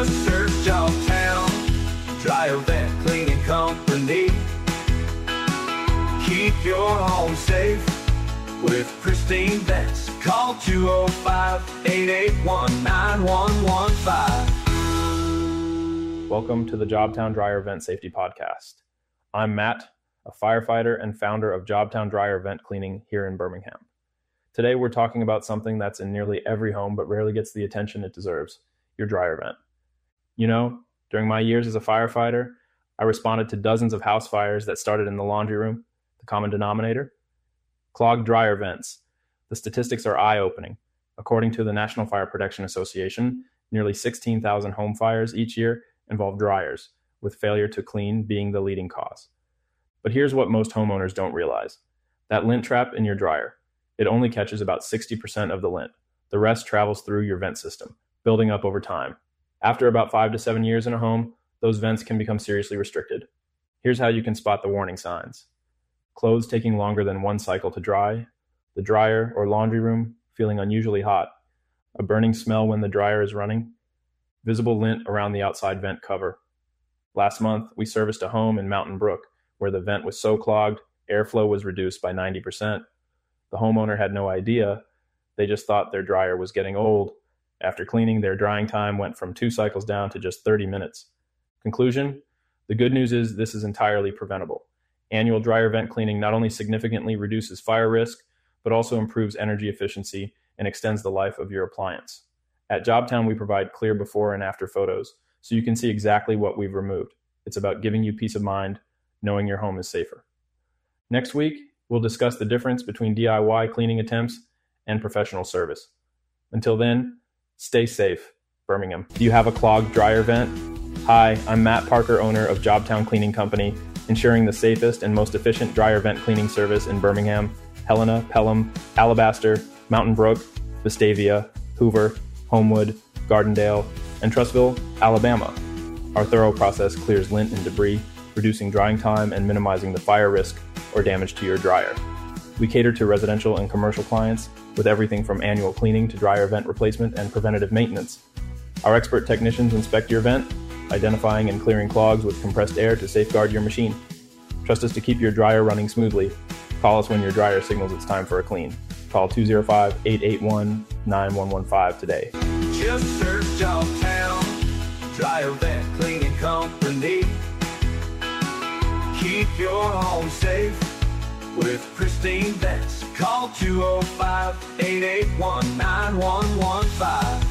Just search Jobtown Dryer Vent Cleaning Company. Keep your home safe with pristine vents. Call 205-881-9115. Welcome to the Jobtown Dryer Vent Safety Podcast. I'm Matt, a firefighter and founder of Jobtown Dryer Vent Cleaning here in Birmingham. Today we're talking about something that's in nearly every home but rarely gets the attention it deserves, your dryer vent. You know, during my years as a firefighter, I responded to dozens of house fires that started in the laundry room, the common denominator. Clogged dryer vents. The statistics are eye-opening. According to the National Fire Protection Association, nearly 16,000 home fires each year involve dryers, with failure to clean being the leading cause. But here's what most homeowners don't realize. That lint trap in your dryer, it only catches about 60% of the lint. The rest travels through your vent system, building up over time. After about 5 to 7 years in a home, those vents can become seriously restricted. Here's how you can spot the warning signs. Clothes taking longer than one cycle to dry, the dryer or laundry room feeling unusually hot, a burning smell when the dryer is running, visible lint around the outside vent cover. Last month, we serviced a home in Mountain Brook where the vent was so clogged, airflow was reduced by 90%. The homeowner had no idea. They just thought their dryer was getting old. After cleaning, their drying time went from 2 cycles down to just 30 minutes. Conclusion? The good news is this is entirely preventable. Annual dryer vent cleaning not only significantly reduces fire risk, but also improves energy efficiency and extends the life of your appliance. At Jobtown, we provide clear before and after photos, so you can see exactly what we've removed. It's about giving you peace of mind, knowing your home is safer. Next week, we'll discuss the difference between DIY cleaning attempts and professional service. Until then, stay safe, Birmingham. Do you have a clogged dryer vent? Hi, I'm Matt Parker, owner of Jobtown Cleaning Company, ensuring the safest and most efficient dryer vent cleaning service in Birmingham, Helena, Pelham, Alabaster, Mountain Brook, Vestavia, Hoover, Homewood, Gardendale, and Trussville, Alabama. Our thorough process clears lint and debris, reducing drying time and minimizing the fire risk or damage to your dryer. We cater to residential and commercial clients with everything from annual cleaning to dryer vent replacement and preventative maintenance. Our expert technicians inspect your vent, identifying and clearing clogs with compressed air to safeguard your machine. Trust us to keep your dryer running smoothly. Call us when your dryer signals it's time for a clean. Call 205-881-9115 today. Just search Jobtown Dryer Vent Cleaning Company. Keep your home safe with pristine vents. Call 205-881-9115.